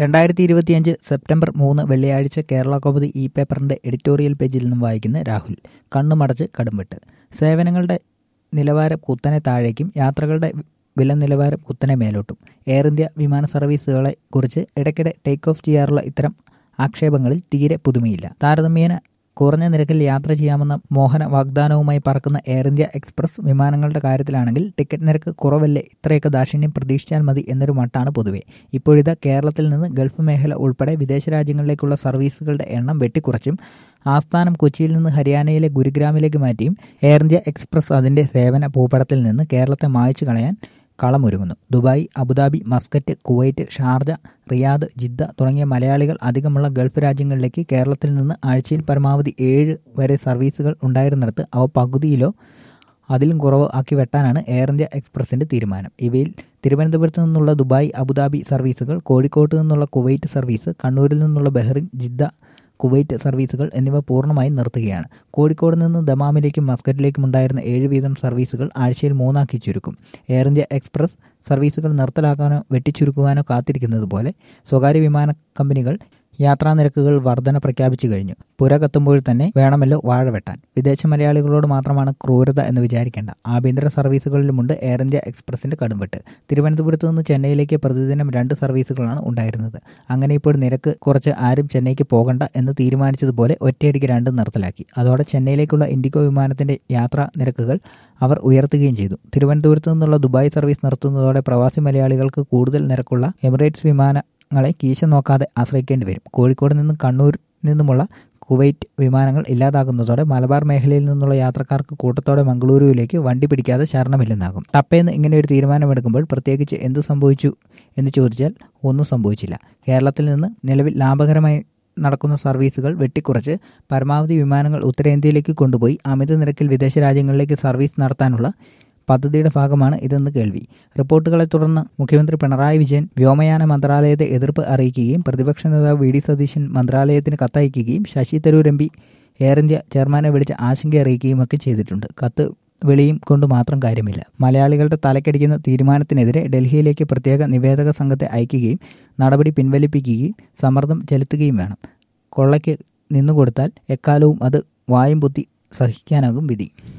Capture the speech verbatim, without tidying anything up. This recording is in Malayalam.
രണ്ടായിരത്തി ഇരുപത്തിയഞ്ച് സെപ്റ്റംബർ മൂന്ന് വെള്ളിയാഴ്ച കേരള കൗമുദി ഇ പേപ്പറിന്റെ എഡിറ്റോറിയൽ പേജിൽ നിന്നും വായിക്കുന്ന രാഹുൽ. കണ്ണുമടച്ച് കടുംവെട്ട്. സേവനങ്ങളുടെ നിലവാരം കുത്തനെ താഴേക്കും യാത്രകളുടെ വില നിലവാരം കുത്തനെ മേലോട്ടും. എയർ ഇന്ത്യ വിമാന സർവീസുകളെ കുറിച്ച് ഇടയ്ക്കിടെ ടേക്ക് ഓഫ് ചെയ്യാറുള്ള ഇത്തരം ആക്ഷേപങ്ങളിൽ തീരെ പുതുമയില്ല. താരതമ്യേന കുറഞ്ഞ നിരക്കിൽ യാത്ര ചെയ്യാമെന്ന മോഹന വാഗ്ദാനവുമായി പറക്കുന്ന എയർ ഇന്ത്യ എക്സ്പ്രസ് വിമാനങ്ങളുടെ കാര്യത്തിലാണെങ്കിൽ ടിക്കറ്റ് നിരക്ക് കുറവല്ലേ, ഇത്രയൊക്കെ ദാക്ഷിണ്യം പ്രതീക്ഷിച്ചാൽ മതി എന്നൊരു മട്ടാണ് പൊതുവെ. ഇപ്പോഴിതാ കേരളത്തിൽ നിന്ന് ഗൾഫ് മേഖല ഉൾപ്പെടെ വിദേശ രാജ്യങ്ങളിലേക്കുള്ള സർവീസുകളുടെ എണ്ണം വെട്ടിക്കുറച്ചും ആസ്ഥാനം കൊച്ചിയിൽ നിന്ന് ഹരിയാനയിലെ ഗുരുഗ്രാമിലേക്ക് മാറ്റിയും എയർ ഇന്ത്യ എക്സ്പ്രസ് അതിന്റെ സേവന ഭൂപടത്തിൽ നിന്ന് കേരളത്തെ മായ്ച്ചു കളയാൻ കളമൊരുങ്ങുന്നു. Dubai, Abu Dhabi, Muscat, Kuwait, Sharjah, Riyadh, Jeddah തുടങ്ങിയ മലയാളികൾ അധികമുള്ള ഗൾഫ് രാജ്യങ്ങളിലേക്ക് കേരളത്തിൽ നിന്ന് ആഴ്ചയിൽ പരമാവധി ഏഴ് വരെ സർവീസുകൾ ഉണ്ടായിരുന്നിടത്ത് അവ പകുതിയിലോ അതിലും കുറവ് ആക്കി വെട്ടാനാണ് എയർ ഇന്ത്യ എക്സ്പ്രസിന്റെ തീരുമാനം. ഇവയിൽ തിരുവനന്തപുരത്ത് നിന്നുള്ള ദുബായ്, അബുദാബി സർവീസുകൾ, കോഴിക്കോട്ട് നിന്നുള്ള കുവൈറ്റ് സർവീസ്, കണ്ണൂരിൽ നിന്നുള്ള ബഹ്റിൻ, ജിദ്ദ, കുവൈറ്റ് സർവീസുകൾ എന്നിവ പൂർണ്ണമായും നിർത്തുകയാണ്. കോഴിക്കോട് നിന്ന് ദമാമിലേക്കും മസ്കറ്റിലേക്കും ഉണ്ടായിരുന്ന ഏഴ് വീതം സർവീസുകൾ ആഴ്ചയിൽ മൂന്നാക്കി ചുരുക്കും. എയർ ഇന്ത്യ എക്സ്പ്രസ് സർവീസുകൾ നിർത്തലാക്കാനോ വെട്ടിച്ചുരുക്കുവാനോ കാത്തിരിക്കുന്നത് പോലെ സ്വകാര്യ വിമാന കമ്പനികൾ യാത്രാ നിരക്കുകൾ വർധന പ്രഖ്യാപിച്ചു കഴിഞ്ഞു. പുര കത്തുമ്പോൾ തന്നെ വേണമല്ലോ വാഴ വെട്ടാൻ. വിദേശ മലയാളികളോട് മാത്രമാണ് ക്രൂരത എന്ന് വിചാരിക്കേണ്ട. ആഭ്യന്തര സർവീസുകളിലുമുണ്ട് എയർ ഇന്ത്യ എക്സ്പ്രസിന്റെ കടുംവെട്ട്. തിരുവനന്തപുരത്ത് നിന്ന് ചെന്നൈയിലേക്ക് പ്രതിദിനം രണ്ട് സർവീസുകളാണ് ഉണ്ടായിരുന്നത്. അങ്ങനെ ഇപ്പോൾ നിരക്ക് കുറച്ച് ആരും ചെന്നൈക്ക് പോകണ്ട എന്ന് തീരുമാനിച്ചതുപോലെ ഒറ്റയടിക്ക് രണ്ടും നിർത്തലാക്കി. അതോടെ ചെന്നൈയിലേക്കുള്ള ഇൻഡിഗോ വിമാനത്തിന്റെ യാത്രാ നിരക്കുകൾ അവർ ഉയർത്തുകയും ചെയ്തു. തിരുവനന്തപുരത്ത് നിന്നുള്ള ദുബായ് സർവീസ് നിർത്തുന്നതോടെ പ്രവാസി മലയാളികൾക്ക് കൂടുതൽ നിരക്കുള്ള എമിറേറ്റ്സ് വിമാന ങ്ങളെ കീശ നോക്കാതെ ആശ്രയിക്കേണ്ടി വരും. കോഴിക്കോട് നിന്നും കണ്ണൂർ നിന്നുമുള്ള കുവൈറ്റ് വിമാനങ്ങൾ ഇല്ലാതാകുന്നതോടെ മലബാർ മേഖലയിൽ നിന്നുള്ള യാത്രക്കാർക്ക് കൂട്ടത്തോടെ മംഗളൂരുവിലേക്ക് വണ്ടി പിടിക്കാതെ ശരണമില്ലെന്നാകും. ടപ്പേന്ന് ഇങ്ങനെ ഒരു തീരുമാനമെടുക്കുമ്പോൾ പ്രത്യേകിച്ച് എന്തു സംഭവിച്ചു എന്ന് ചോദിച്ചാൽ ഒന്നും സംഭവിച്ചില്ല. കേരളത്തിൽ നിന്ന് നിലവിൽ ലാഭകരമായി നടക്കുന്ന സർവീസുകൾ വെട്ടിക്കുറച്ച് പരമാവധി വിമാനങ്ങൾ ഉത്തരേന്ത്യയിലേക്ക് കൊണ്ടുപോയി അമിത നിരക്കിൽ വിദേശ രാജ്യങ്ങളിലേക്ക് സർവീസ് നടത്താനുള്ള പദ്ധതിയുടെ ഭാഗമാണ് ഇതെന്ന് കേൾവി. റിപ്പോർട്ടുകളെ തുടർന്ന് മുഖ്യമന്ത്രി പിണറായി വിജയൻ വ്യോമയാന മന്ത്രാലയത്തെ എതിർപ്പ് അറിയിക്കുകയും പ്രതിപക്ഷ നേതാവ് വി ഡി സതീശൻ മന്ത്രാലയത്തിന് കത്തയക്കുകയും Shashi Tharoor M P Air India ചെയർമാനെ വിളിച്ച് ആശങ്ക അറിയിക്കുകയും ഒക്കെ ചെയ്തിട്ടുണ്ട്. കത്ത് വെളിയും കൊണ്ട് മാത്രം കാര്യമില്ല. മലയാളികളുടെ തലക്കടിക്കുന്ന തീരുമാനത്തിനെതിരെ ഡൽഹിയിലേക്ക് പ്രത്യേക നിവേദക സംഘത്തെ അയക്കുകയും നടപടി പിൻവലിപ്പിക്കുകയും സമ്മർദ്ദം ചെലുത്തുകയും വേണം. കൊള്ളയ്ക്ക് നിന്നുകൊടുത്താൽ എക്കാലവും അത് വായും പൊത്തി സഹിക്കാനാകും വിധി.